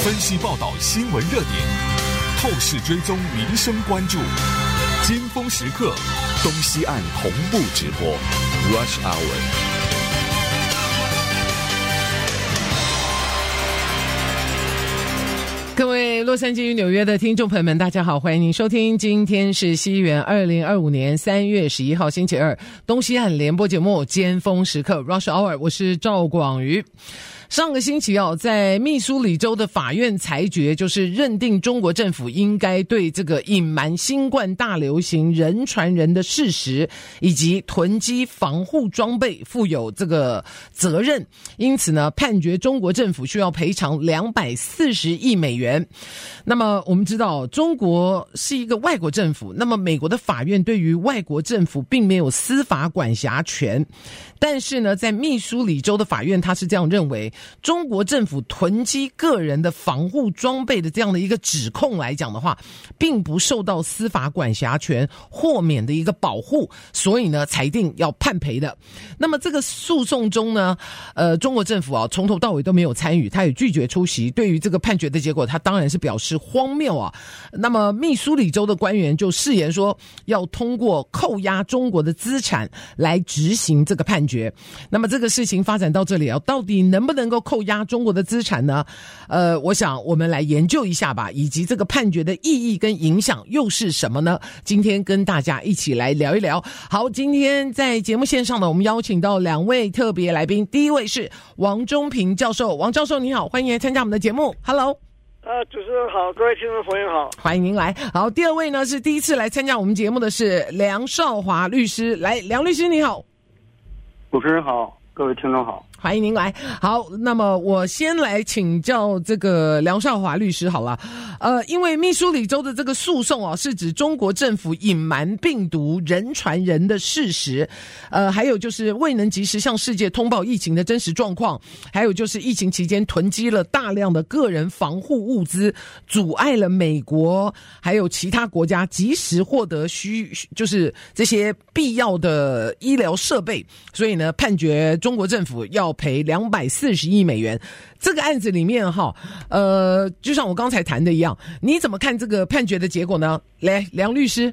分析报道新闻热点，透视追踪民生关注，尖峰时刻，东西岸同步直播 Rush Hour。 各位洛杉矶与纽约的听众朋友们，大家好，欢迎您收听，今天是西元2025年3月11号星期二，东西岸联播节目尖峰时刻 Rush Hour， 我是赵广瑜。上个星期在密苏里州的法院裁决，就是认定中国政府应该对这个隐瞒新冠大流行人传人的事实以及囤积防护装备负有这个责任，因此呢，判决中国政府需要赔偿240亿美元。那么我们知道中国是一个外国政府，那么美国的法院对于外国政府并没有司法管辖权，但是呢，在密苏里州的法院他是这样认为，中国政府囤积个人的防护装备的这样的一个指控来讲的话，并不受到司法管辖权豁免的一个保护，所以呢，裁定要判赔的。那么这个诉讼中呢，中国政府从头到尾都没有参与，他也拒绝出席。对于这个判决的结果，他当然是表示荒谬啊。那么密苏里州的官员就誓言说，要通过扣押中国的资产来执行这个判决。那么这个事情发展到这里到底能不能够扣押中国的资产呢？我想我们来研究一下吧，以及这个判决的意义跟影响又是什么呢？今天跟大家一起来聊一聊。好，今天在节目线上呢，我们邀请到2位特别来宾，第一位是王中平教授。王教授你好，欢迎来参加我们的节目。 Hello。 主持人好，各位听众朋友好， 欢迎您来。好，第二位呢是第一次来参加我们节目的是梁少华律师。来，梁律师你好。 主持人好，各位听众好， 欢迎您来。好，那么我先来请教这个梁少华律师好了。因为密苏里州的这个诉讼是指中国政府隐瞒病毒人传人的事实，还有就是未能及时向世界通报疫情的真实状况，还有就是疫情期间囤积了大量的个人防护物资，阻碍了美国还有其他国家及时获得就是这些必要的医疗设备，所以呢，判决中国政府要赔240亿美元。这个案子里面就像我刚才谈的一样，你怎么看这个判决的结果呢？来，梁律师。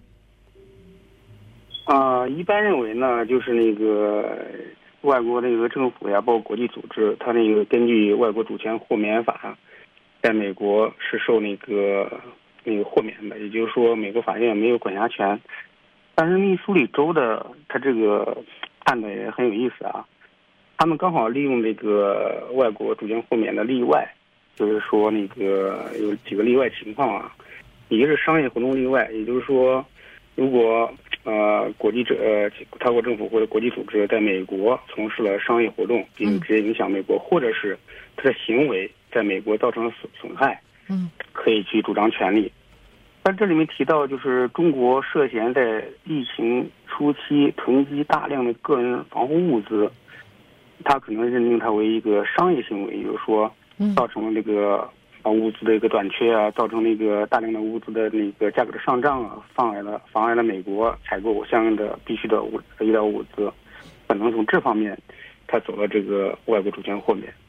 一般认为呢，就是那个外国那个政府呀，包括国际组织，它那个根据外国主权豁免法，在美国是受那个豁免的，也就是说，美国法院没有管辖权。但是密苏里州的它这个判的也很有意思啊。他们刚好利用这个外国主权豁免的例外，就是说那个有几个例外情况啊。一个是商业活动例外，也就是说，如果他国政府或者国际组织在美国从事了商业活动，并直接影响美国，或者是他的行为在美国造成了损害，可以去主张权利。但这里面提到，就是中国涉嫌在疫情初期囤积大量的个人防护物资，他可能认定它为一个商业行为，也就是说，造成了这个物资的一个短缺啊，造成那个大量的物资的那个价格的上涨啊，妨碍了美国采购相应的必须的医疗物资，可能从这方面，他走了这个外国主权豁免。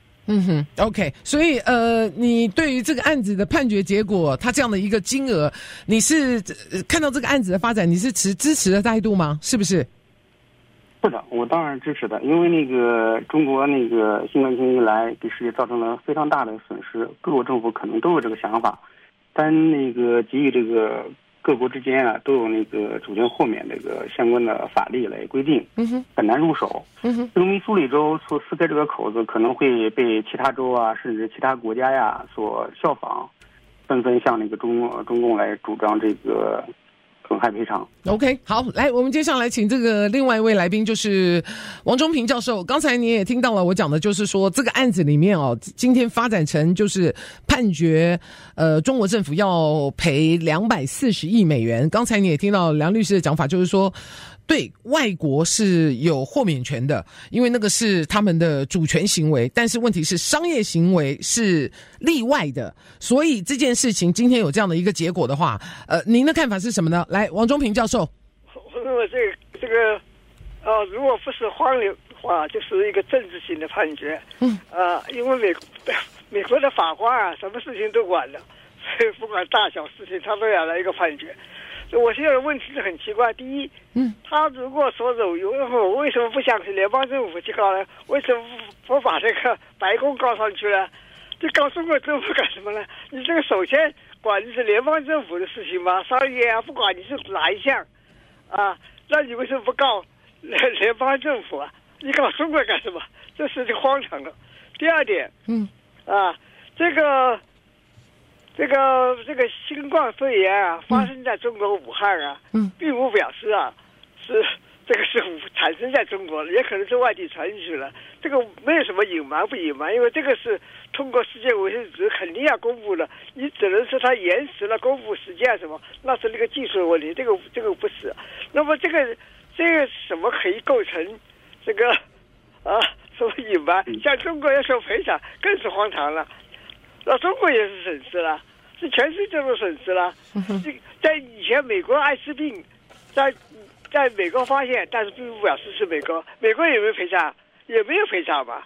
OK， 所以你对于这个案子的判决结果，它这样的一个金额，你是看到这个案子的发展，你是持支持的态度吗？是不是？ 是的，我当然支持的，因为那个中国那个新冠疫情以来给世界造成了非常大的损失，各国政府可能都有这个想法，但那个基于这个各国之间都有那个主权豁免这个相关的法律来规定，很难入手。这个密苏里州所撕开这个口子，可能会被其他州啊，甚至其他国家所效仿，纷纷向那个中共来主张这个损害赔偿。 OK， 好，来，我们接下来请这个另外一位来宾，就是王中平教授。刚才你也听到了，我讲的就是说这个案子里面今天发展成就是判决中国政府要赔240亿美元。刚才你也听到梁律师的讲法，就是说对外国是有豁免权的，因为那个是他们的主权行为，但是问题是商业行为是例外的，所以这件事情今天有这样的一个结果的话，您的看法是什么呢？来，王中平教授。 我认为这个如果不是荒谬的话，就是一个政治性的判决。因为美国的法官啊，什么事情都管的，所以不管大小事情，他都要来一个判决。我现在的问题是很奇怪，第一，他如果说有任何，为什么不向联邦政府去告呢？为什么不把这个白宫告上去呢？这告中国政府干什么呢？你这个首先管的是联邦政府的事情吗？商业啊，不管你是哪一项啊，那你为什么不告联邦政府啊？你告中国干什么？这是荒唐的。第二点，这个新冠肺炎啊，发生在中国武汉啊，并不表示啊是产生在中国，也可能是外地传进去了。这个没有什么隐瞒不隐瞒，因为这个是通过世界卫生组织肯定要公布的，你只能是它延迟了公布时间什么，那是那个技术的问题，这个不是。那么这个什么可以构成这个什么隐瞒？像中国要受赔偿更是荒唐了，那中国也是损失了。是全世界都损失了。在以前，美国艾滋病在美国发现，但是并不表示是美国有没有赔偿，也没有赔偿吧。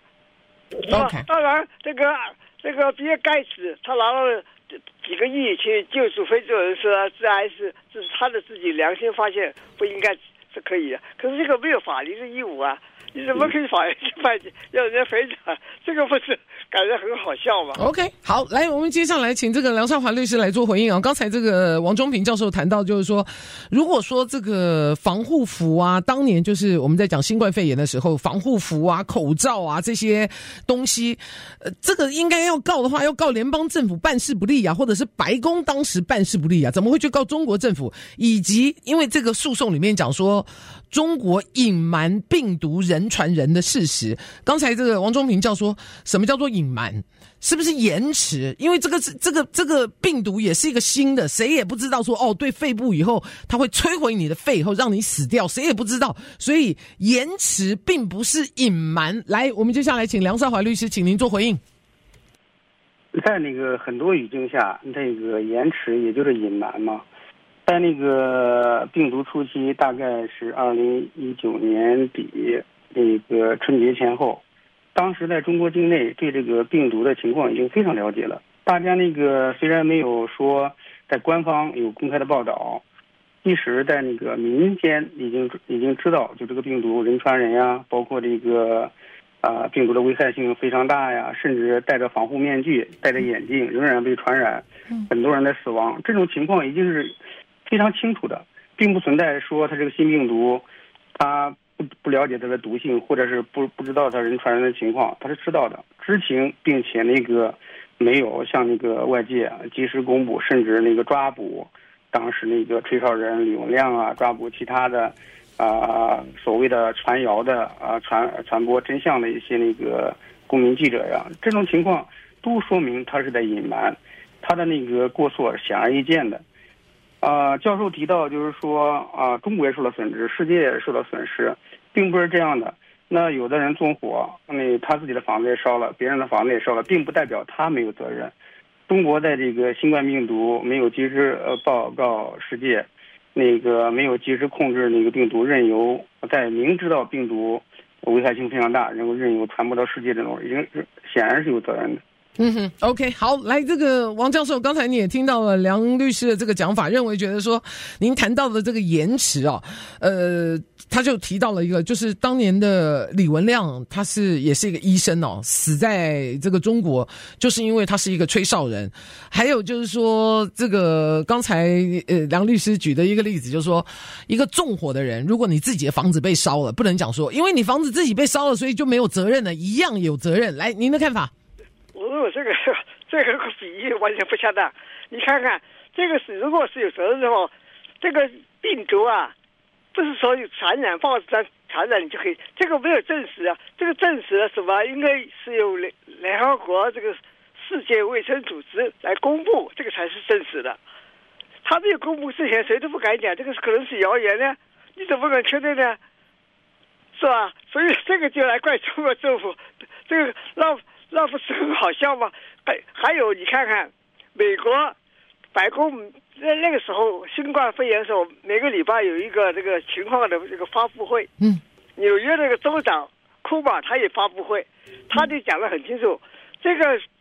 Okay. 当然，这个比尔盖茨他拿了几个亿去救助非洲人，说致癌是他的自己良心发现，不应该是可以的。可是这个没有法律的义务啊。你怎么可以法院去判要人家赔偿？这个不是感觉很好笑吗 ？OK， 好，来，我们接下来请这个梁少华律师来做回应啊。刚才这个王中平教授谈到，就是说，如果说这个防护服啊，当年就是我们在讲新冠肺炎的时候，防护服啊、口罩啊这些东西，这个应该要告的话，要告联邦政府办事不力啊，或者是白宫当时办事不力啊，怎么会去告中国政府？以及因为这个诉讼里面讲说，中国隐瞒病毒人传人的事实。刚才这个王中平教说，什么叫做隐瞒？是不是延迟？因为这个病毒也是一个新的，谁也不知道说对肺部以后它会摧毁你的肺以后让你死掉，谁也不知道。所以延迟并不是隐瞒。来，我们接下来请梁少华律师，请您做回应。 在那个很多语境下，这个延迟也就是隐瞒嘛。在那个病毒初期，大概是2019年底那个春节前后，当时在中国境内对这个病毒的情况已经非常了解了。大家那个虽然没有说在官方有公开的报道，即使在那个民间已经知道，就这个病毒人传人呀，包括这个病毒的危害性非常大呀，甚至戴着防护面具、戴着眼镜仍然被传染，很多人在死亡。这种情况已经是非常清楚的，并不存在说它这个新病毒，它不了解它的毒性，或者是不知道它人传人的情况，它是知道的，知情，并且那个没有向那个外界及时公布，甚至那个抓捕当时那个吹哨人李文亮啊，抓捕其他的所谓的传谣的传播真相的一些那个公民记者呀，这种情况都说明他是在隐瞒，他的那个过错显而易见的。教授提到就是说中国也受了损失，世界也受了损失，并不是这样的。那有的人纵火，他自己的房子也烧了，别人的房子也烧了，并不代表他没有责任。中国在这个新冠病毒没有及时报告世界，那个没有及时控制那个病毒，任由在明知道病毒危害性非常大，然后任由传播到世界这种，已经是显然是有责任的。 OK， 好，来，这个王教授，刚才你也听到了梁律师的这个讲法，觉得说您谈到的这个延迟他就提到了一个，就是当年的李文亮，他也是一个医生死在这个中国，就是因为他是一个吹哨人。还有就是说，这个刚才梁律师举的一个例子，就是说一个纵火的人，如果你自己的房子被烧了，不能讲说因为你房子自己被烧了，所以就没有责任了，一样有责任。来，您的看法？ 我认为这个比喻完全不恰当。你看看，这个如果是有责任的话，这个病毒不是说有传染，报纸上传染你就可以，这个没有证实啊。这个证实了什么？应该是由联合国这个世界卫生组织来公布，这个才是真实的。他没有公布之前，谁都不敢讲，这个可能是谣言呢，你怎么敢确定呢？是吧？所以这个就来怪中国政府，这个那不是很好笑吗？还有你看看，美国白宫那个时候新冠肺炎的时候，每个礼拜有一个这个情况的这个发布会。纽约那个州长库马他也发布会，他就讲得很清楚，这个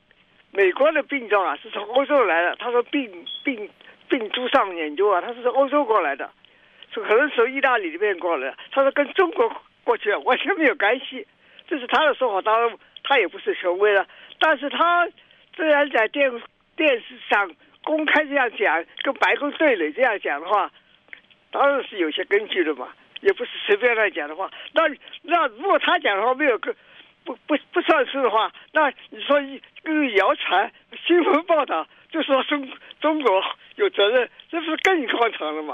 美国的病状啊是从欧洲来的，他说病株上研究啊，他是从欧洲过来的，可能从意大利里面过来的，他说跟中国过去完全没有关系，这是他的说法。当然他也不是权威了，但是他虽然在电视上公开这样讲，跟白宫对垒这样讲的话，当然是有些根据的嘛，也不是随便乱讲的话。那如果他讲的话没有不算数的话，那你说一个谣传新闻报道就说中国有责任，这不是更荒唐了吗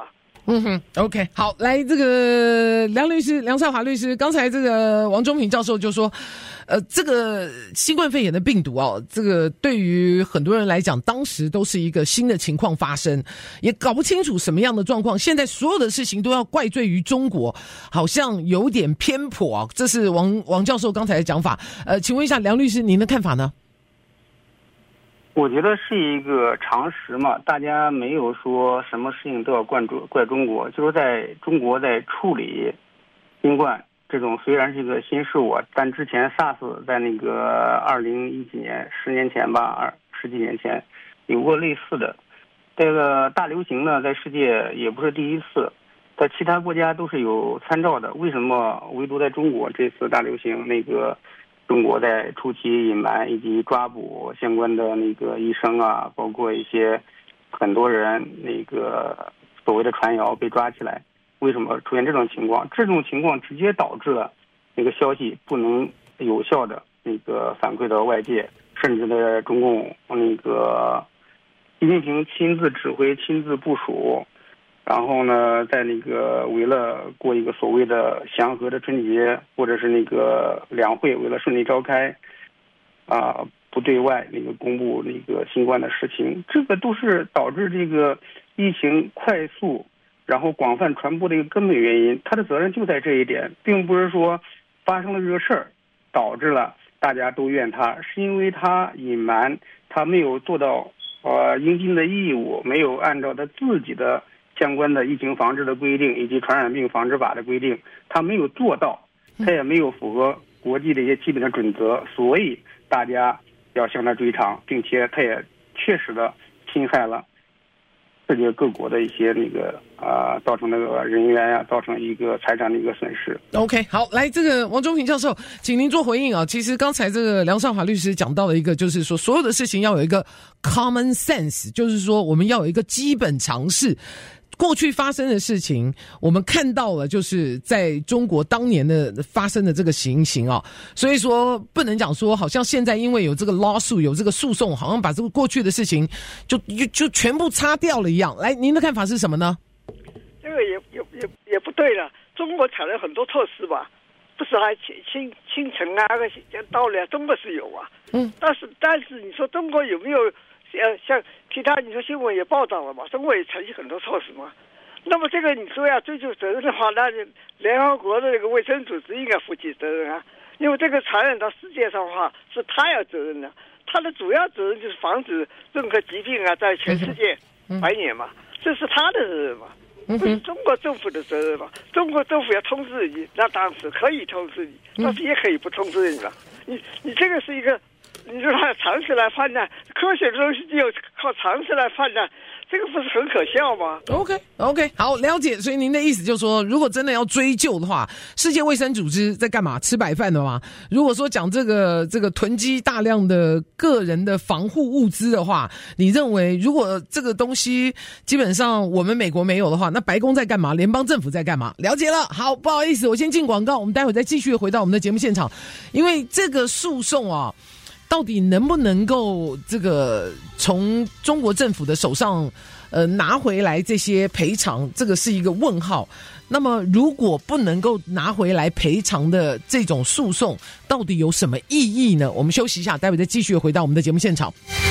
？OK， 好，来这个梁少华律师，刚才这个王中平教授就说，这个新冠肺炎的病毒哦，这个对于很多人来讲，当时都是一个新的情况发生，也搞不清楚什么样的状况，现在所有的事情都要怪罪于中国，好像有点偏颇啊，这是王教授刚才的讲法。请问一下梁律师，您的看法呢？ 我觉得是一个常识嘛，大家没有说什么事情都要怪中国，就是在中国在处理新冠这种虽然是一个新事物，但之前 SARS 在那个2010几年10年前吧，10几年前有过类似的。这个大流行呢，在世界也不是第一次，在其他国家都是有参照的。为什么唯独在中国这次大流行，那个中国在初期隐瞒以及抓捕相关的那个医生啊，包括一些很多人那个所谓的传谣被抓起来，为什么出现这种情况？这种情况直接导致了那个消息不能有效的那个反馈到外界，甚至在中共那个习近平亲自指挥、亲自部署，然后呢，在那个为了过一个所谓的祥和的春节，或者是那个两会为了顺利召开，不对外那个公布那个新冠的事情，这个都是导致这个疫情快速然后广泛传播的一个根本原因。他的责任就在这一点，并不是说发生了这个事儿导致了大家都怨他，是因为他隐瞒，他没有做到应尽的义务，没有按照他自己的相关的疫情防治的规定以及传染病防治法的规定，他没有做到，他也没有符合国际的一些基本的准则，所以大家要向他追偿，并且他也确实的侵害了世界各国的一些那个造成那个人员呀，造成一个财产的一个损失。 OK， 好，来这个王中平教授，请您做回应啊。其实刚才这个梁少华律师讲到了一个，就是说所有的事情要有一个 common sense， 就是说我们要有一个基本常识。过去发生的事情，我们看到了，就是在中国当年的发生的这个情形啊，所以说不能讲说好像现在因为有这个 lawsuit 有这个诉讼，好像把这个过去的事情就全部擦掉了一样。来，您的看法是什么呢？ 这个也不对了，中国采了很多措施吧，不是还清城啊，这道理啊，中国是有啊，但是你说中国有没有？像其他你说新闻也报道了嘛，中国也采取很多措施嘛。那么这个你说要追究责任的话，那就联合国的那个卫生组织应该负起责任啊，因为这个传染到世界上的话是他要责任的，他的主要责任就是防止任何疾病啊在全世界繁衍嘛，这是他的责任嘛，不是中国政府的责任嘛。中国政府要通知你，那当时可以通知你，但是也可以不通知你了。你这个是一个。你说他常识来判断，科学的东西只有靠常识来判断，这个不是很可笑吗 ？OK， 好，了解。所以您的意思就是说，如果真的要追究的话，世界卫生组织在干嘛？吃白饭的吗？如果说讲这个囤积大量的个人的防护物资的话，你认为如果这个东西基本上我们美国没有的话，那白宫在干嘛？联邦政府在干嘛？了解了。好，不好意思，我先进广告，我们待会再继续回到我们的节目现场，因为这个诉讼啊。到底能不能够这个从中国政府的手上拿回来这些赔偿，这个是一个问号。那么如果不能够拿回来赔偿的这种诉讼到底有什么意义呢？我们休息一下，待会再继续回到我们的节目现场。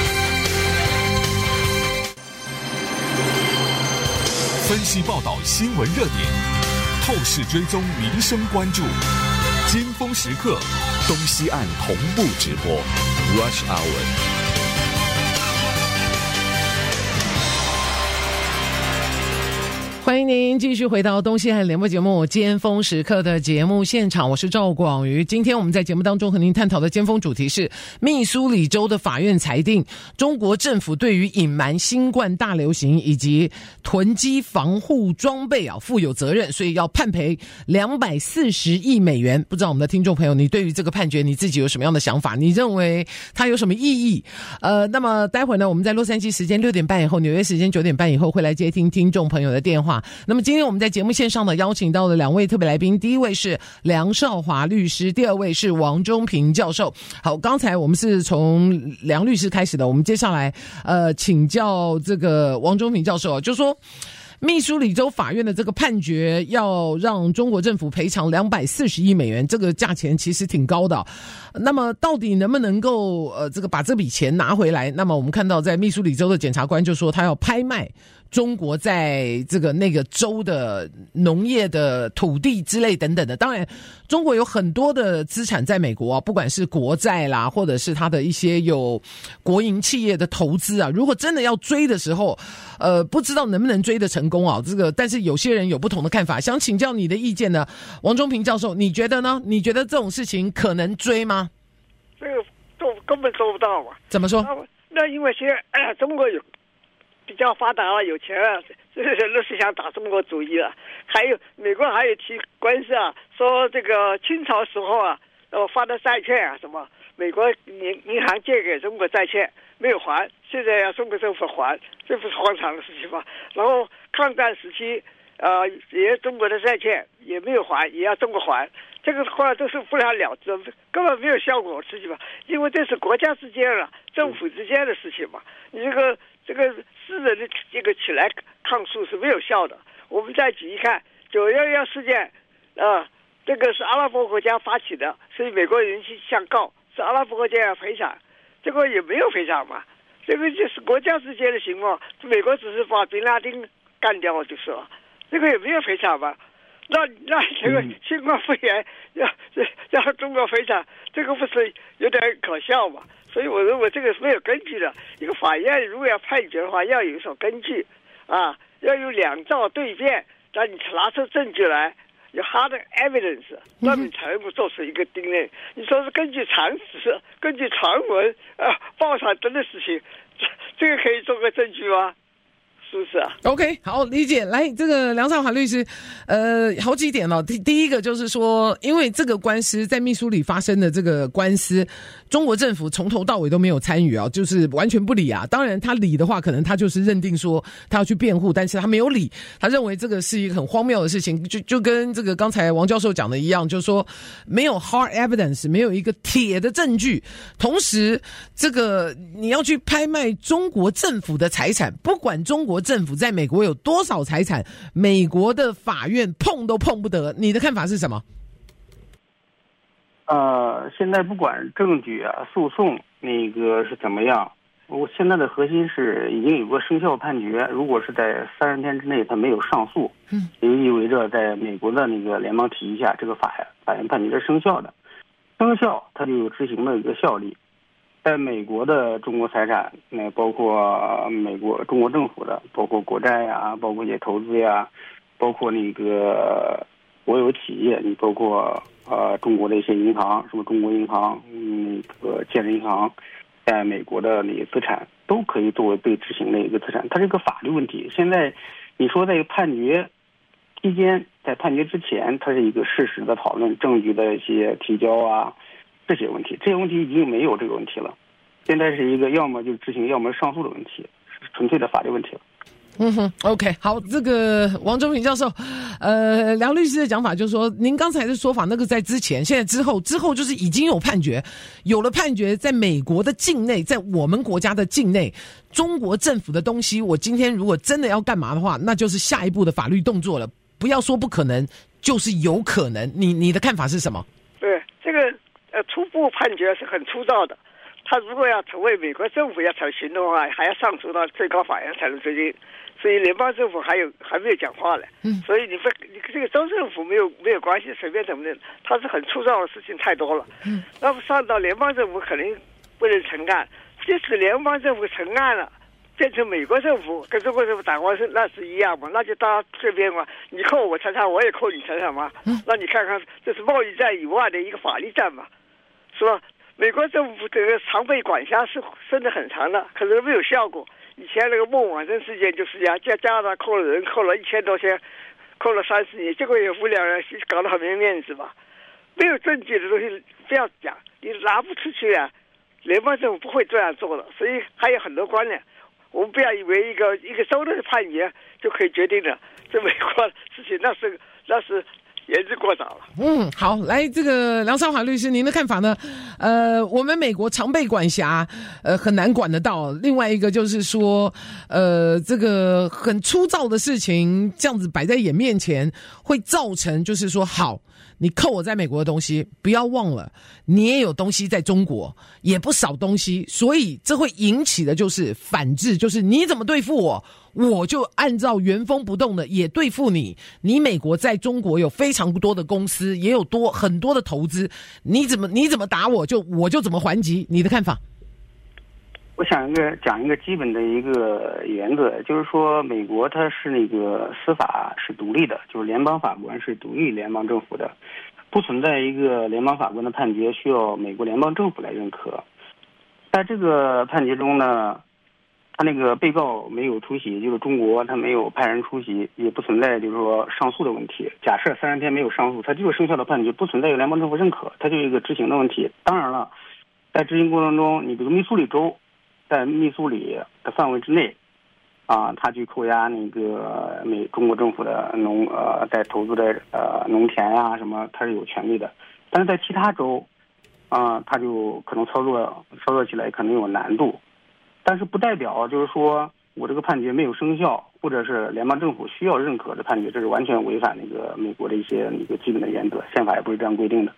分析报道新闻热点，透视追踪民生关注，尖峰时刻东西岸同步直播 Rush Hour。 欢迎您继续回到东西岸联播节目尖峰时刻的节目现场，我是赵广瑜。今天我们在节目当中和您探讨的尖峰主题是密苏里州的法院裁定中国政府对于隐瞒新冠大流行以及囤积防护装备负有责任，所以要判赔240亿美元。不知道我们的听众朋友，你对于这个判决你自己有什么样的想法？你认为它有什么意义？那么待会呢，我们在洛杉矶时间6点半以后，纽约时间9点半以后会来接听听众朋友的电话。那么今天我们在节目线上呢，邀请到了2位特别来宾，第一位是梁少华律师，第二位是王中平教授。好，刚才我们是从梁律师开始的，我们接下来请教这个王中平教授，就说密苏里州法院的这个判决要让中国政府赔偿240亿美元，这个价钱其实挺高的。那么到底能不能够这个把这笔钱拿回来？那么我们看到在密苏里州的检察官就说他要拍卖中国在这个那个州的农业的土地之类等等的。当然中国有很多的资产在美国不管是国债啦，或者是他的一些有国营企业的投资如果真的要追的时候不知道能不能追得成功这个但是有些人有不同的看法，想请教你的意见呢，王中平教授，你觉得呢？你觉得这种事情可能追吗？ 这个根本做不到嘛。 怎么说？ 那因为现在中国有比较发达了，有钱了，这些人都是想打中国主意了。还有美国还有提官司说这个清朝时候发的债券什么美国银行借给中国债券没有还，现在要中国政府还，这不是荒唐的事情吗？然后抗战时期也中国的债券也没有还，也要中国还，这个话都是不了了之，根本没有效果的事情嘛。因为这是国家之间政府之间的事情嘛，你这个私人的这个起来抗诉是没有效的。我们再举一看911事件这个是阿拉伯国家发起的，所以美国人去向告，是阿拉伯国家要赔偿，这个也没有赔偿嘛，这个就是国家之间的情况，美国只是把宾拉丁干掉就是了，这个也没有赔偿嘛。那这个新冠肺炎要中国赔偿，这个不是有点可笑嘛？所以我认为这个是没有根据的。一个法院如果要判决的话，要有一种根据要有2照对辩，让你拿出证据来，有 hard evidence， 那你才能够做出一个定论。你说是根据常识、根据传闻报上登的事情，这个可以做个证据吗？是不是 ？OK， 好，理解。来，这个梁少华律师，好几点第一个就是说，因为这个官司在密苏里发生的这个官司，中国政府从头到尾都没有参与就是完全不理当然他理的话，可能他就是认定说他要去辩护，但是他没有理，他认为这个是一个很荒谬的事情，就跟这个刚才王教授讲的一样，就是说没有 hard evidence， 没有一个铁的证据。同时，这个你要去拍卖中国政府的财产，不管中国政府在美国有多少财产，美国的法院碰都碰不得。你的看法是什么？ 现在不管证据诉讼那个是怎么样，我现在的核心是已经有个生效判决，如果是在30天之内他没有上诉，也意味着在美国的那个联邦体系下，这个法院判决是生效的，生效它就有执行的一个效力。在美国的中国财产，包括中国政府的，包括国债包括一些投资包括那个国有企业，你包括中国的一些银行，什么中国银行、那个建设银行，在美国的那些资产都可以作为被执行的一个资产，它是一个法律问题。现在你说在判决期间，在判决之前，它是一个事实的讨论、证据的一些提交这些问题已经没有这个问题了。现在是一个要么就执行，要么上诉的问题，是纯粹的法律问题了。 OK， 好，这个王中平教授，梁律师的讲法就是说，您刚才的说法那个在之前，现在之后就是已经有判决，有了判决，在美国的境内，在我们国家的境内，中国政府的东西，我今天如果真的要干嘛的话，那就是下一步的法律动作了。不要说不可能，就是有可能。你的看法是什么？ 对，这个初步判决是很粗糙的。他如果要成为美国政府要采行动的话，还要上诉到最高法院才能追究，所以联邦政府还没有讲话呢。所以你这个州政府没有关系，随便怎么的，它是很粗糙的事情太多了。那么上到联邦政府肯定不能承干，即使联邦政府承案了， 变成美国政府跟中国政府打官司，那是一样嘛？那就大家这边嘛，你扣我财产，我也扣你财产嘛。那你看看，这是贸易战以外的一个法律战嘛，是吧？美国政府这个常备管辖是伸得很长的，可是没有效果。以前那个孟晚舟事件就是这样，加拿大扣了人，扣了1000多天，扣了30年，结果也无良人搞得很没面子吧？没有证据的东西不要讲，你拿不出去啊！联邦政府不会这样做的，所以还有很多观念。我们不要以为一个州的判决就可以决定的，这美国事情那是言之过早了。 好，来这个梁少华律师，您的看法呢？我们美国常备管辖，很难管得到。另外一个就是说，这个很粗糙的事情，这样子摆在眼面前，会造成就是说，好，你扣我在美国的东西，不要忘了，你也有东西在中国，也不少东西，所以这会引起的就是反制，就是你怎么对付我，我就按照原封不动的也对付你。你美国在中国有非常多的公司，也有很多的投资，你怎么打我就怎么还击。你的看法？ 我想讲一个基本的一个原则，就是说美国它是那个司法是独立的，就是联邦法官是独立联邦政府的，不存在一个联邦法官的判决需要美国联邦政府来认可。在这个判决中呢，他那个被告没有出席，就是中国他没有派人出席，也不存在就是说上诉的问题。假设30天没有上诉，它就是生效的判决，不存在有联邦政府认可，它就是一个执行的问题。当然了，在执行过程中，你比如密苏里州，在密苏里的范围之内，他去扣押那个中国政府的在投资的农田呀什么，他是有权利的。但是在其他州，他就可能操作起来可能有难度。但是不代表就是说我这个判决没有生效，或者是联邦政府需要认可的判决，这是完全违反那个美国的一些那个基本的原则，宪法也不是这样规定的。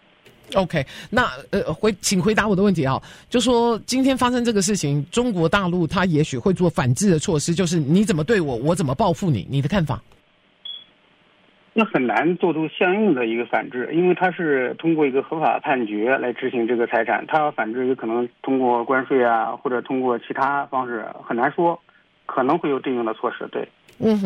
OK， 那请回答我的问题啊，就说今天发生这个事情，中国大陆他也许会做反制的措施，就是你怎么对我，我怎么报复你，你的看法？ 那很难做出相应的一个反制，因为它是通过一个合法判决来执行这个财产，它反制也可能通过关税啊，或者通过其他方式，很难说，可能会有对应的措施。对。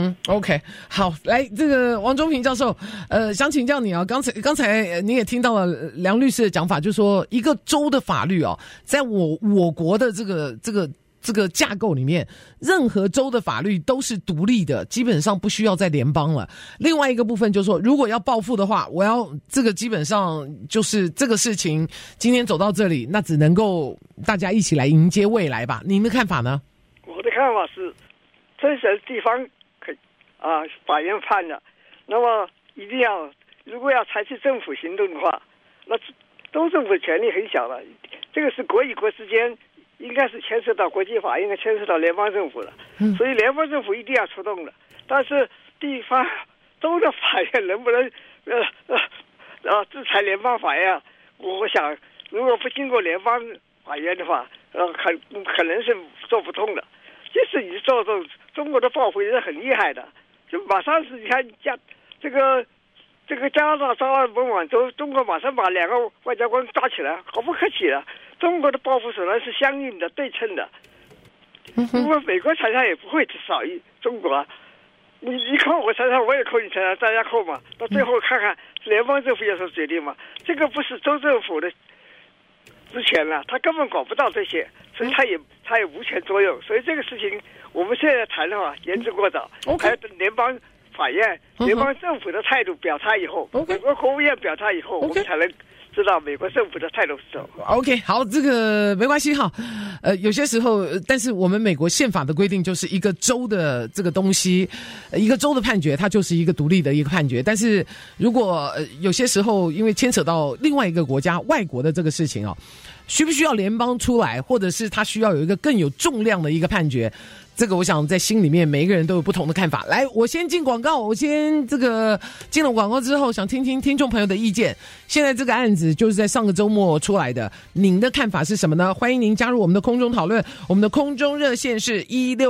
OK， 好，来这个王忠平教授，想请教你啊，刚才你也听到了梁律师的讲法，就是说一个州的法律啊，在我国的这个架构里面，任何州的法律都是独立的，基本上不需要在联邦了。另外一个部分就是说，如果要报复的话，我要这个基本上就是这个事情今天走到这里，那只能够大家一起来迎接未来吧。您的看法呢？ 我的看法是，这是地方法院判的，那么一定要，如果要采取政府行动的话，那州政府的权力很小了，这个是国与国之间应该是牵涉到国际法，应该牵涉到联邦政府了，所以联邦政府一定要出动的。但是地方州的法院能不能制裁联邦法院？我想如果不经过联邦法院的话，可能是做不通的。即使你做中国的报复也是很厉害的，就马上是你看这个加拿大招安孟晚舟，中国马上把2个外交官抓起来，毫不客气的。中国的报复手段是相应的、对称的。如果美国财产也不会少于中国，你扣我财产，我也扣你财产，大家扣嘛。到最后看看联邦政府也是决定嘛，这个不是州政府的职权了，他根本管不到这些，所以他也无权作用。所以这个事情我们现在谈的话言之过早，还要等联邦法院、联邦政府的态度表态以后，美国国务院表态以后，我们才能知道美国政府的态度是什么。 OK， 好，这个没关系哈。有些时候，但是我们美国宪法的规定就是一个州的这个东西，一个州的判决，它就是一个独立的一个判决。但是如果有些时候因为牵扯到另外一个国家、外国的这个事情需不需要联邦出来，或者是它需要有一个更有重量的一个判决？这个我想在心里面每一个人都有不同的看法。来，我先进广告，我先这个进了广告之后，想听听听众朋友的意见。现在这个案子就是在上个周末出来的，您的看法是什么呢？欢迎您加入我们的空中讨论，我们的空中热线是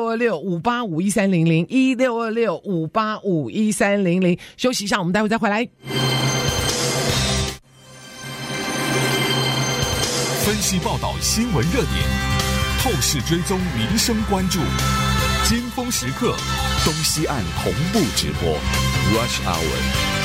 1626-585-1300 1626-585-1300。休息一下，我们待会再回来。 分析报道新闻热点， 透视追踪民生关注，尖峰时刻，东西岸同步直播 Rush Hour。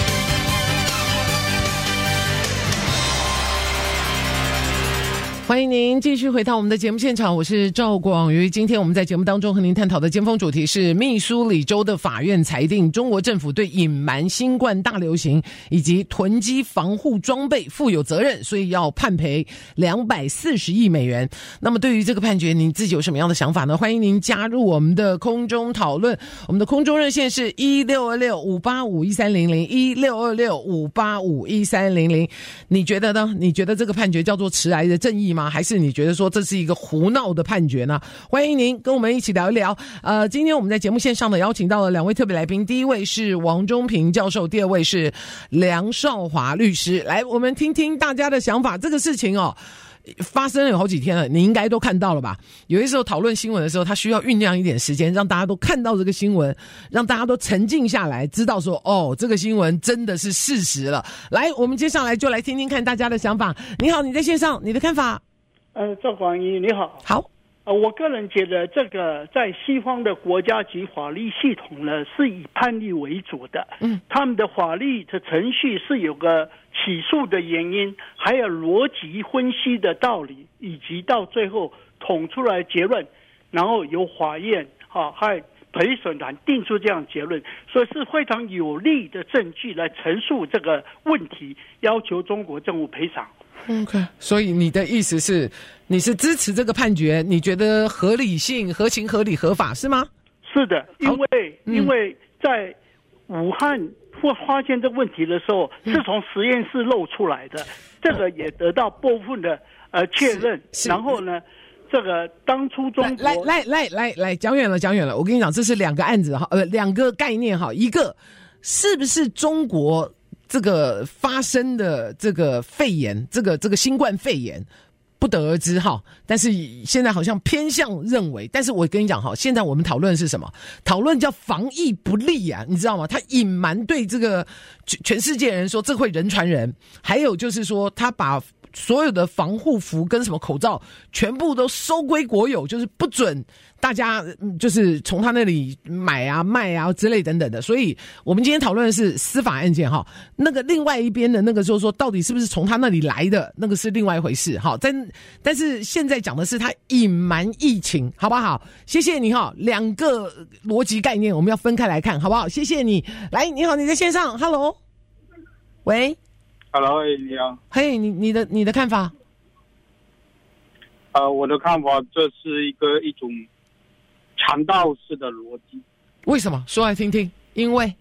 欢迎您继续回到我们的节目现场，我是赵广瑜。今天我们在节目当中和您探讨的尖峰主题是密苏里州的法院裁定中国政府对隐瞒新冠大流行以及囤积防护装备负有责任，所以要判赔240亿美元。那么对于这个判决，您自己有什么样的想法呢？欢迎您加入我们的空中讨论，我们的空中热线是1626-585-1300 1626-585-1300。你觉得呢？你觉得这个判决叫做迟来的正义吗？还是你觉得说这是一个胡闹的判决呢？欢迎您跟我们一起聊一聊。今天我们在节目线上呢邀请到了2位特别来宾，第一位是王中平教授，第二位是梁少华律师。来，我们听听大家的想法。这个事情发生了有好几天了，你应该都看到了吧？有些时候讨论新闻的时候，它需要酝酿一点时间，让大家都看到这个新闻，让大家都沉静下来，知道说这个新闻真的是事实了。来，我们接下来就来听听看大家的想法。你好，你在线上，你的看法？ 赵广义你好。 好。 我个人觉得这个在西方的国家级法律系统呢，是以判例为主的。他们的法律的程序是有个起诉的原因，还有逻辑分析的道理，以及到最后统出来结论，然后由法院还有陪审团定出这样结论，所以是非常有力的证据来陈述这个问题，要求中国政府赔偿。 OK， 所以你的意思是你是支持这个判决，你觉得合理性、合情、合理、合法是吗？ 是的，因为在武汉发现这个问题的时候，是从实验室漏出来的，这个也得到部分的确认。然后呢，这个当初中国来讲远了。我跟你讲，这是2个案子2个概念哈，一个是不是中国这个发生的这个肺炎，这个新冠肺炎不得而知哈，但是现在好像偏向认为，但是我跟你讲哈，现在我们讨论是什么？讨论叫防疫不力啊，你知道吗？他隐瞒对这个全世界人说这会人传人，还有就是说他把所有的防护服跟什么口罩全部都收归国有，就是不准大家就是从他那里买啊卖啊之类等等的。所以我们今天讨论的是司法案件哈，那个另外一边的那个就是说到底是不是从他那里来的，那个是另外一回事哈。但是现在讲的是他隐瞒疫情，好不好？谢谢你哈，2个逻辑概念我们要分开来看，好不好？谢谢你。来，你好，你在线上 ，Hello， 喂。 Hello， 你好。 嘿，你的看法？ 我的看法，这是一种强盗式的逻辑。 为什么？说来听听。因为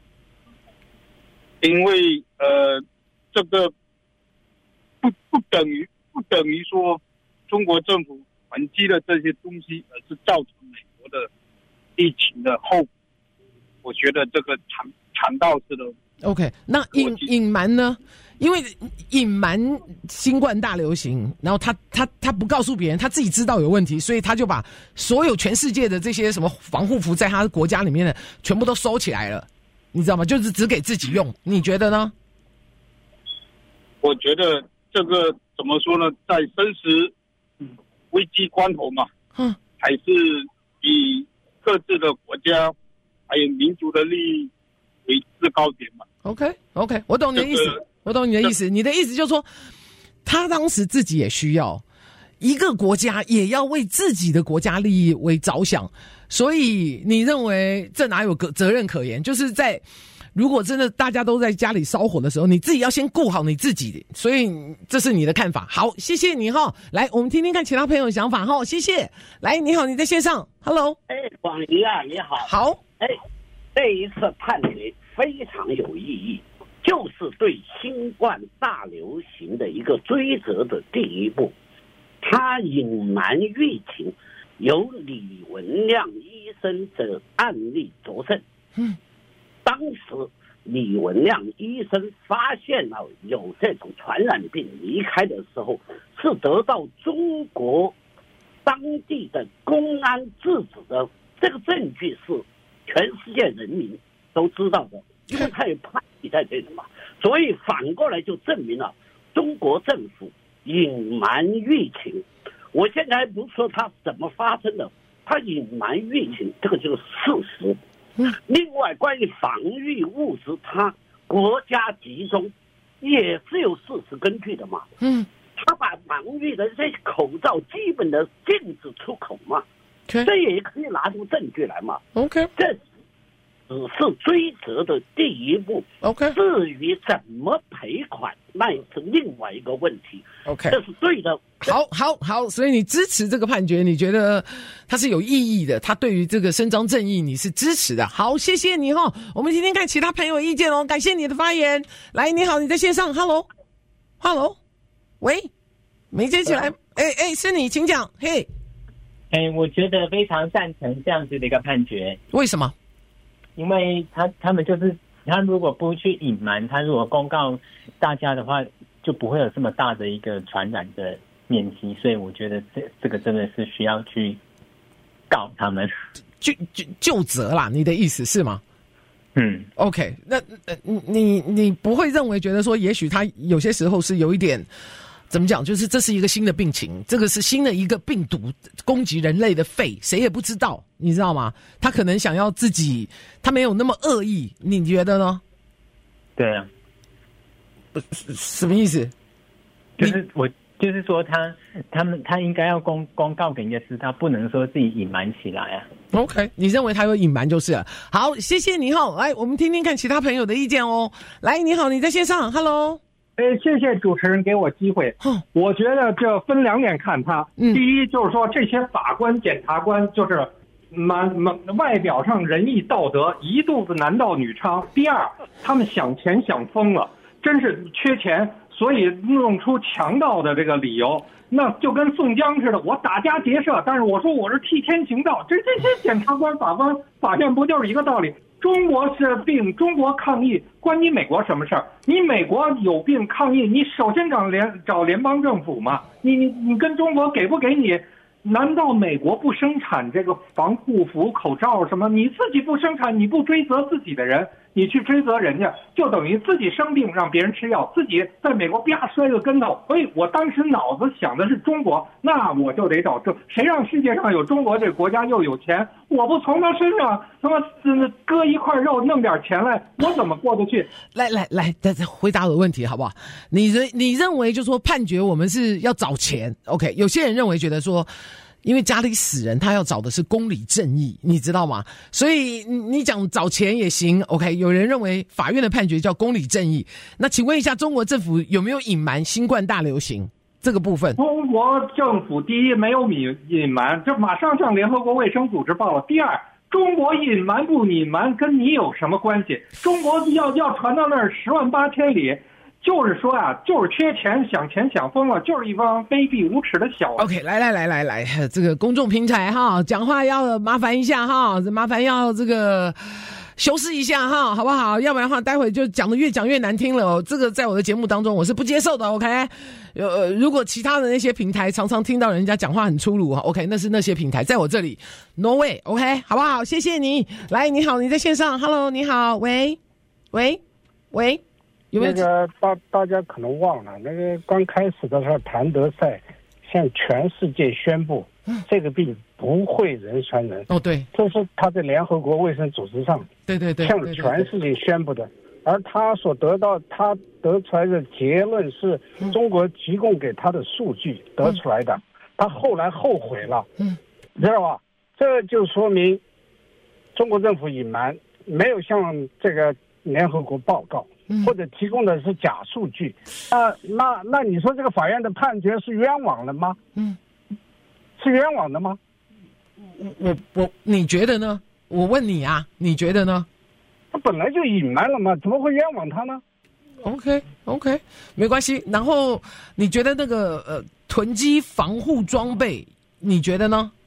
这个不等于说中国政府囤积了这些东西，而是造成美国的疫情的后果。我觉得这个强盗式的。 OK， 那隐瞒呢？因为隐瞒新冠大流行，然后他不告诉别人，他自己知道有问题，所以他就把所有全世界的这些什么防护服在他国家里面的全部都收起来了，你知道吗？就是只给自己用。你觉得呢？ 我觉得这个怎么说呢？在生死危机关头嘛，还是以各自的国家还有民族的利益为制高点嘛。 OK， 我懂你的意思。你的意思就是说，他当时自己也需要一个国家，也要为自己的国家利益为着想，所以你认为这哪有责任可言？就是在如果真的大家都在家里烧火的时候，你自己要先顾好你自己，所以这是你的看法。好，谢谢你哈。来，我们听听看其他朋友的想法哈。谢谢。来，你好，你在线上 ，Hello。 广怡啊，你好。 好。 这一次判决非常有意义，就是对新冠大流行的一个追责的第一步。他隐瞒疫情，由李文亮医生的案例作证。当时李文亮医生发现了有这种传染病离开的时候，是得到中国当地的公安制止的，这个证据是全世界人民都知道的，因为他有判例在这里嘛。所以反过来就证明了中国政府隐瞒疫情， 我现在不说它怎么发生的，它隐瞒舆情，这个就是事实。另外，关于防御物资，它国家集中也是有事实根据的嘛。他把防御的这些口罩基本的禁止出口嘛，这也可以拿出证据来嘛。 OK， 这只是追责的第一步。 OK， 至于怎么赔款，那也是另外一个问题。 OK， 这是对的。 好，所以你支持这个判决，你觉得它是有意义的，它对于这个伸张正义你是支持的。好，谢谢你哈，我们听听看其他朋友意见哦，感谢你的发言。来，你好，你在线上 ，Hello， 喂，没接起来，是你，请讲，嘿。 我觉得非常赞成这样子的一个判决。 为什么？ 因为他们就是他如果不去隐瞒，他如果公告大家的话，就不会有这么大的一个传染的面积，所以我觉得这个真的是需要去告他们， 就责啦。你的意思是吗？OK， 那你不会觉得说，也许他有些时候是有一点。怎么讲？就是这是一个新的病情，这个是新的一个病毒攻击人类的肺，谁也不知道，你知道吗？他可能想要自己，他没有那么恶意，你觉得呢？ 对啊， 什么意思？ 就是说他应该要公告给人家知道，不能说自己隐瞒起来啊。 OK， 你认为他有隐瞒就是了。好，谢谢你哈。来，我们听听看其他朋友的意见哦。来，你好，你在线上 ，Hello。 谢谢主持人给我机会。我觉得这分两点看他。第一就是说，这些法官、检察官就是外表上仁义道德，一肚子男盗女娼。第二，他们想钱想疯了，真是缺钱，所以弄出强盗的这个理由。那就跟宋江似的，我打家劫舍，但是我说我是替天行道。这些检察官、法官、法院不就是一个道理？中国是病，中国抗疫，关你美国什么事儿？你美国有病抗疫，你首先找联邦政府嘛。你跟中国给不给你？难道美国不生产这个防护服、口罩什么？你自己不生产，你不追责自己的人，你去追责人家，就等于自己生病让别人吃药，自己在美国啪摔个跟头。所以我当时脑子想的是中国，那我就得找谁让世界上有中国这个国家又有钱，我不从他身上他妈割一块肉弄点钱来，我怎么过得去？ 来，回答我的问题好不好？你认为就说判决我们是要找钱 ，OK？ 有些人认为觉得说。因为家里死人，他要找的是公理正义，你知道吗？所以你讲找钱也行 ，OK？ 有人认为法院的判决叫公理正义，那请问一下，中国政府有没有隐瞒新冠大流行这个部分？ 中国政府第一没有隐瞒，这马上向联合国卫生组织报了。第二，中国隐瞒不隐瞒跟你有什么关系？中国要传到那儿10万8千里。就是说啊，就是缺钱，想钱想疯了，就是一帮卑鄙无耻的小。 OK， 来，这个公众平台哈，讲话要麻烦一下哈，麻烦要这个修饰一下哈，好不好？要不然的话，待会就讲的越讲越难听了。这个在我的节目当中我是不接受的 ，OK？ 如果其他的那些平台常常听到人家讲话很粗鲁 ，OK？ 那是那些平台，在我这里 ，No way，OK？ 好不好？谢谢你。来，你好，你在线上 ，Hello， 你好，喂。 那个大家可能忘了，那个刚开始的时候，谭德赛向全世界宣布，这个病不会人传人。 哦，对， 这是他在联合国卫生组织上， 对， 向全世界宣布的。而他得出来的结论是中国提供给他的数据得出来的，他后来后悔了，知道吧？这就说明中国政府隐瞒，没有向这个联合国报告。或者提供的是假数据，那你说这个法院的判决是冤枉的吗？是冤枉的吗？ 你觉得呢？我问你啊，你觉得呢？ 他本来就隐瞒了嘛，怎么会冤枉他呢 ？OK， 没关系。然后你觉得那个囤积防护装备，你觉得呢？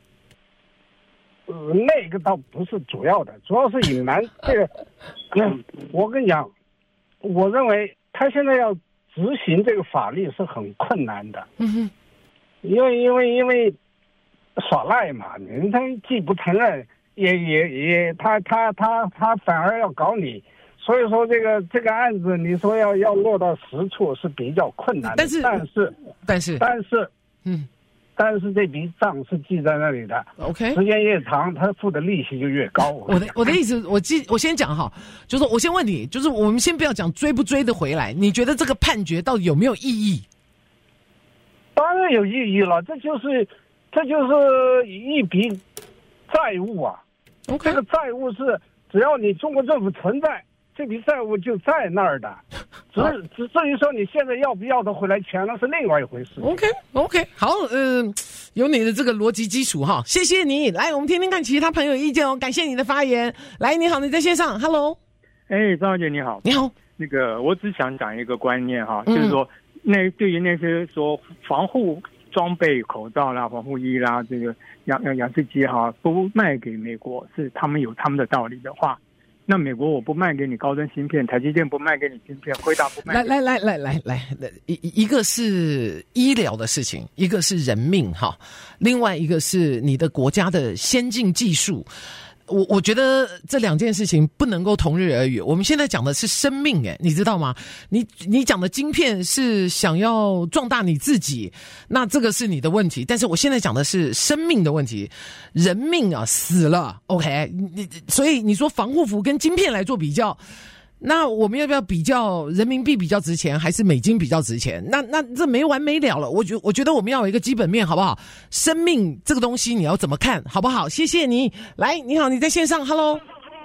那个倒不是主要的，主要是隐瞒这个。我跟你讲。我认为他现在要执行这个法律是很困难的，因为耍赖嘛，他既不承认，也他反而要搞你，所以说这个案子你说要落到实处是比较困难的，但是但是这笔账是记在那里的。 OK， 时间越长，他付的利息就越高。 我的意思，我先讲哈，就是我先问你，就是我们先不要讲追不追得回来，你觉得这个判决到底有没有意义？ 当然有意义了，这就是一笔债务啊。 OK， 这个债务是只要你中国政府存在，这笔债务就在那儿的。至于说你现在要不要得回来钱，那是另外一回事。 OK， 好，有你的这个逻辑基础哈，谢谢你。来，我们听听看其他朋友意见哦，感谢你的发言。来，你好，你在线上 ，Hello。 张小姐你好。 你好。 那个，我只想讲一个观念哈，就是说，对于那些说防护装备、口罩啦、防护衣啦，这个氧气机哈，不卖给美国，是他们有他们的道理的话。那美国我不卖给你高端芯片，台积电不卖给你芯片，辉达不卖。 来，一个是医疗的事情，一个是人命哈，另外一个是你的国家的先进技术。我觉得这两件事情不能够同日而语。我们现在讲的是生命，你知道吗？你讲的晶片是想要壮大你自己，那这个是你的问题。但是我现在讲的是生命的问题，人命啊，死了 ，OK？ 所以你说防护服跟晶片来做比较，那我们要不要比较人民币比较值钱，还是美金比较值钱？那这没完没了了。我觉得我们要有一个基本面，好不好？生命这个东西你要怎么看，好不好？谢谢你。来，你好，你在线上 ，Hello。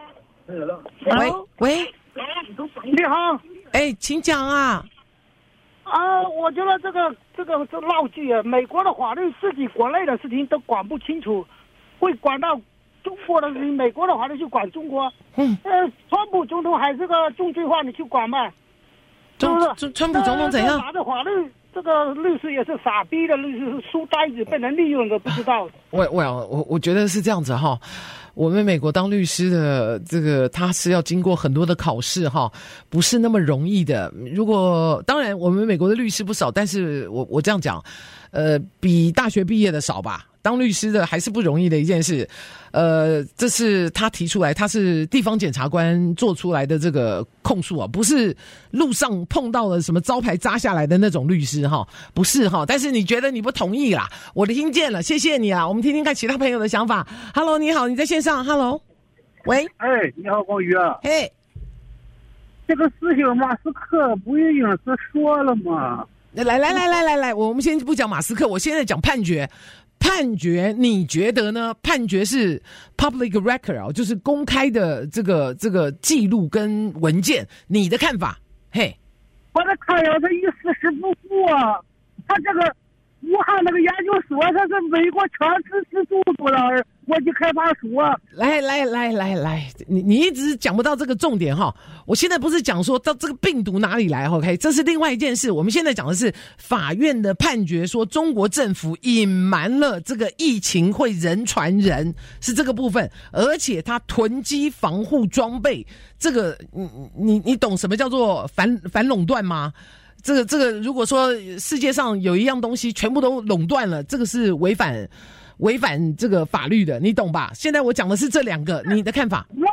喂， 你好。 请讲啊。 我觉得这闹剧啊，美国的法律自己国内的事情都管不清楚，会管到中国的事情，美国的法律去管中国。川普总统还是个重罪犯，你去管吧，是不是？ 川普总统怎样？ 打着法律，这个律师也是傻逼的律师，是书呆子，被人利用的不知道。 我觉得是这样子哈。我们美国当律师的这个，他是要经过很多的考试哈，不是那么容易的。当然我们美国的律师不少，但是我这样讲，比大学毕业的少吧。当律师的还是不容易的一件事，这是他提出来，他是地方检察官做出来的这个控诉啊，不是路上碰到了什么招牌扎下来的那种律师哈，不是哈。但是你觉得你不同意啦，我听见了，谢谢你啊。我们听听看其他朋友的想法。Hello， 你好，你在线上 ，Hello， 喂， 你好，光宇啊， 这个事情马斯克不已经是说了吗？ 来，我们先不讲马斯克，我现在讲判决。判决你觉得呢？判决是 public record 就是公开的这个记录跟文件，你的看法？ 我的看法是一丝是不服啊！他这个武汉那个研究所，他是美国全资助的国际开发署啊！ 来，你一直讲不到这个重点哈。我现在不是讲说到这个病毒哪里来 ，OK， 这是另外一件事。我们现在讲的是法院的判决，说中国政府隐瞒了这个疫情会人传人，是这个部分，而且他囤积防护装备，这个你懂什么叫做反垄断吗？这个，如果说世界上有一样东西全部都垄断了，这个是违反这个法律的，你懂吧？现在我讲的是这两个，你的看法？ 你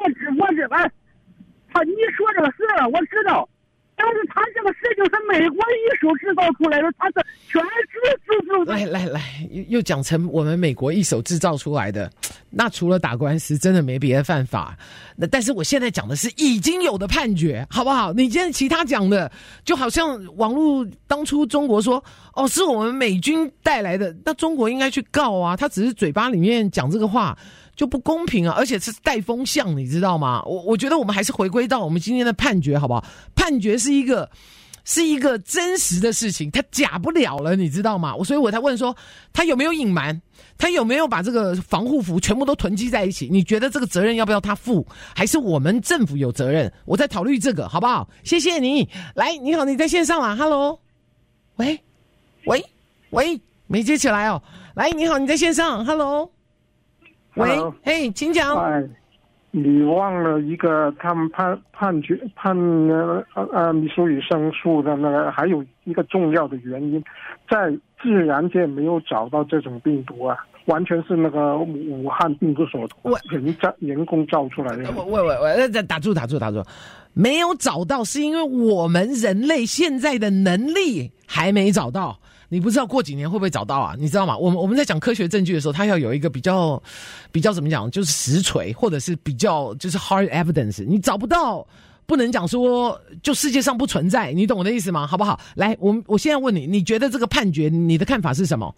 说这个事儿我知道，但是他这个事就是美国一手制造出来的，他是全资助的。 来，又讲成我们美国一手制造出来的，那除了打官司，真的没别的办法。但是我现在讲的是已经有的判决，好不好？你现在其他讲的，就好像网络当初中国说，是我们美军带来的，那中国应该去告啊，他只是嘴巴里面讲这个话。就不公平啊，而且是带风向，你知道吗？我觉得我们还是回归到我们今天的判决，好不好？判决是一个真实的事情，它假不了了，你知道吗？所以我才问说，他有没有隐瞒？他有没有把这个防护服全部都囤积在一起？你觉得这个责任要不要他负，还是我们政府有责任？我在考虑这个，好不好？谢谢你。来，你好，你在线上啦 ，Hello， 喂，没接起来哦。来，你好，你在线上 ，Hello。喂，请讲。 你忘了一个他们判决密苏里胜诉的那个，还有一个重要的原因，在自然界没有找到这种病毒啊，完全是那个武汉病毒所人工造出来的。 我打住，没有找到是因为我们人类现在的能力还没找到。 你不知道过几年会不会找到啊？你知道吗？我们在讲科学证据的时候，它要有一个比较怎么讲，就是实锤，或者是比较就是 hard evidence， 你找不到。不能讲说就世界上不存在，你懂我的意思吗？好不好？来，我现在问你，你觉得这个判决你的看法是什么？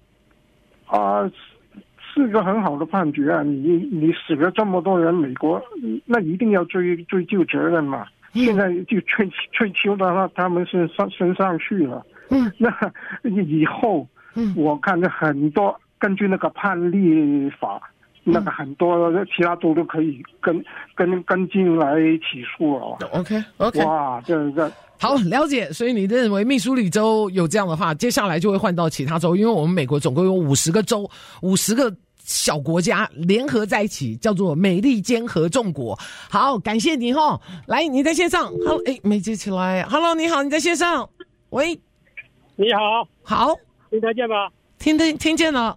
是个很好的判决啊！你死了这么多人，美国那一定要追究责任嘛。现在就追究到他们身上去了。那以后我看很多根据那个判例法。那个很多其他州都可以跟进来起诉了。 OK， 哇，这好了解。所以你认为密苏里州有这样的话，接下来就会换到其他州，因为我们美国总共有50个州，50个小国家联合在一起，叫做美利坚合众国。好，感谢你齁。来，你在线上 ，Hello， 没接起来。Hello， 你好，你在线上。喂， 你好， 好， 听得见吗？ 听见了。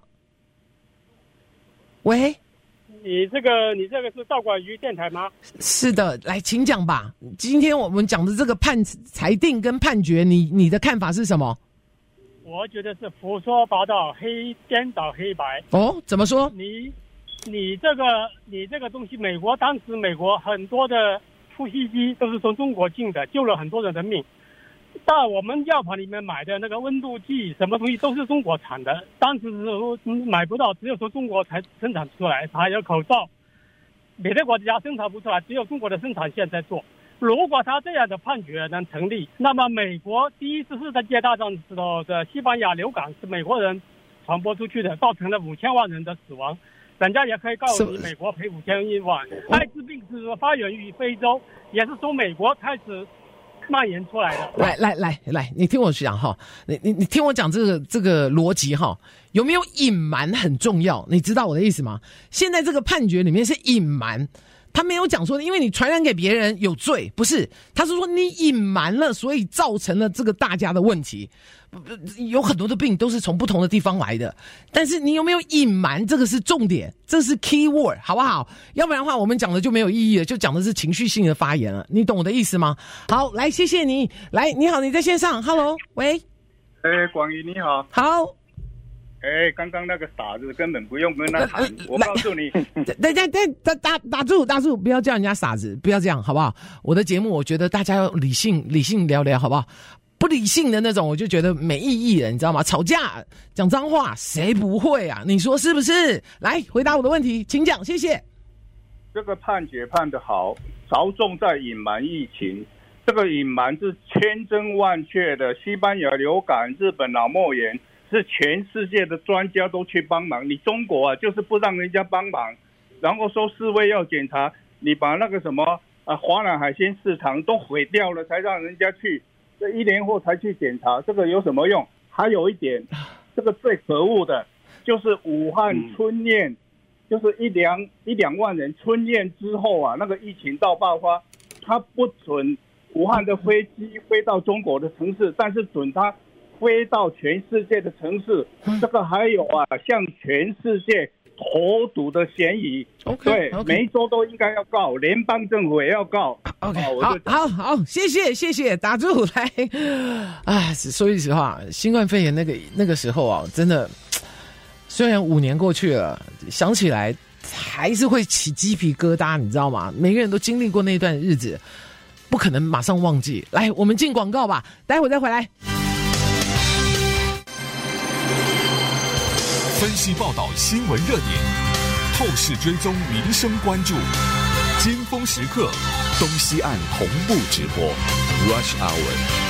喂， 你这个是道广娱电台吗？ 是的，来，请讲吧。今天我们讲的这个裁定跟判决，你的看法是什么？ 我觉得是胡说八道，颠倒黑白。 哦，怎么说？ 你这个东西，当时美国很多的呼吸机都是从中国进的，救了很多人的命。到我们药房里面买的那个温度计，什么东西都是中国产的，当时买不到，只有从中国才生产出来。还有口罩，别的国家生产不出来，只有中国的生产线在做。如果他这样的判决能成立，那么美国第一次世界大战时候的西班牙流感是美国人传播出去的，造成了5000万人的死亡，人家也可以告诉你美国赔5000万。艾滋病是发源于非洲，也是从美国开始蔓延出来的。 来，你听我讲哈，你听我讲这个逻辑哈，有没有隐瞒很重要？你知道我的意思吗？现在这个判决里面是隐瞒，他没有讲说因为你传染给别人有罪，不是，他是说你隐瞒了，所以造成了这个大家的问题。有很多的病都是从不同的地方来的，但是你有没有隐瞒，这个是重点，这是 key word， 好不好？要不然的话我们讲的就没有意义了，就讲的是情绪性的发言了，你懂我的意思吗？好，来，谢谢你。来，你好，你在线上 ，Hello， 喂， 广宇你好。 好。 刚刚那个傻子根本不用跟他谈，我告诉你， 打住，不要叫人家傻子，不要这样，好不好？我的节目我觉得大家要理性聊聊，好不好？不理性的那种，我就觉得没意义了，你知道吗？吵架讲脏话，谁不会啊？你说是不是？来回答我的问题，请讲，谢谢。 这个判决判得好，着重在隐瞒疫情，这个隐瞒是千真万确的。西班牙流感、日本脑膜炎是全世界的专家都去帮忙，你中国啊就是不让人家帮忙，然后说世卫要检查，你把那个什么华南海鲜市场都毁掉了，才让人家去。这1年后才去检查，这个有什么用？还有一点，这个最可恶的就是武汉春宴，就是一两万人春宴之后啊，那个疫情大爆发，他不准武汉的飞机飞到中国的城市，但是准他飞到全世界的城市，这个还有向全世界投毒的嫌疑。对，每一州都应该要告，联邦政府也要告。 OK， 好，谢谢，打住来。说句实话，新冠肺炎那个时候啊，真的，虽然5年过去了，想起来还是会起鸡皮疙瘩，你知道吗？每个人都经历过那段日子，不可能马上忘记。来，我们进广告吧，待会再回来。 分析报道新闻热点，透视追踪民生关注，尖峰时刻，东西岸同步直播 Rush Hour。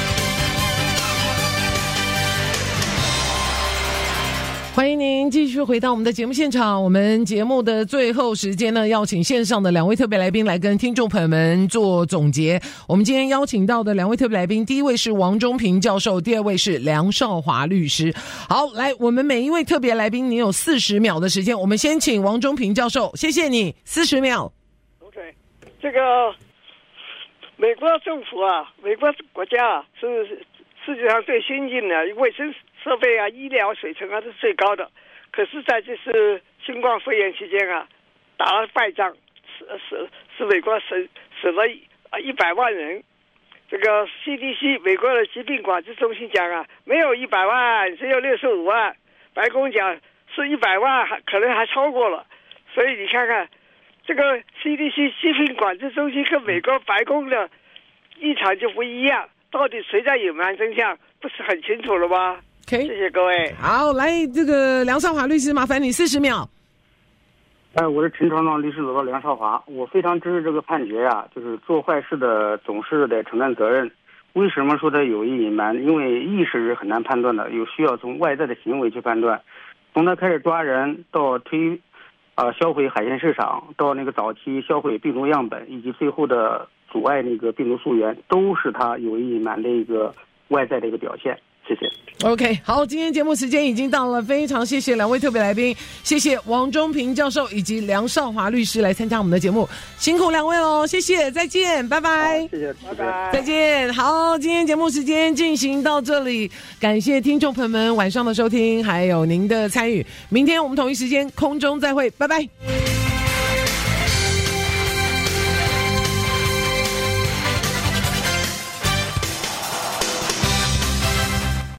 欢迎您继续回到我们的节目现场。我们节目的最后时间呢，邀请线上的2位特别来宾来跟听众朋友们做总结。我们今天邀请到的2位特别来宾，第一位是王中平教授，第二位是梁少华律师。好，来，我们每一位特别来宾，你有40秒的时间。我们先请王中平教授，谢谢你，40秒。 OK， 这个美国政府啊，美国国家是世界上最先进的卫生设备啊，医疗水平啊是最高的，可是在这次新冠肺炎期间啊，打了败仗，使美国死了100万人， 这个 CDC 美国的疾病管制中心讲啊，没有100万，只有65万。白宫讲是100万，可能还超过了。所以你看看，这个 CDC 疾病管制中心跟美国白宫的立场就不一样，到底谁在隐瞒真相，不是很清楚了吗？ OK， 谢谢各位。 好，来这个梁少华律师，麻烦你40秒。 我是陈创律师楼的梁少华，我非常支持这个判决呀，就是做坏事的总是得承担责任。为什么说他有意隐瞒？因为意识是很难判断的，有需要从外在的行为去判断。从他开始抓人到销毁海鲜市场，到那个早期销毁病毒样本，以及最后的阻碍那个病毒溯源，都是他有意隐瞒的一个外在的一个表现。谢谢。 OK， 好，今天节目时间已经到了，非常谢谢两位特别来宾，谢谢王中平教授以及梁少华律师来参加我们的节目，辛苦两位喽，谢谢，再见，拜拜。 谢谢，拜拜， 再见。好，今天节目时间进行到这里，感谢听众朋友们晚上的收听，还有您的参与，明天我们同一时间空中再会，拜拜。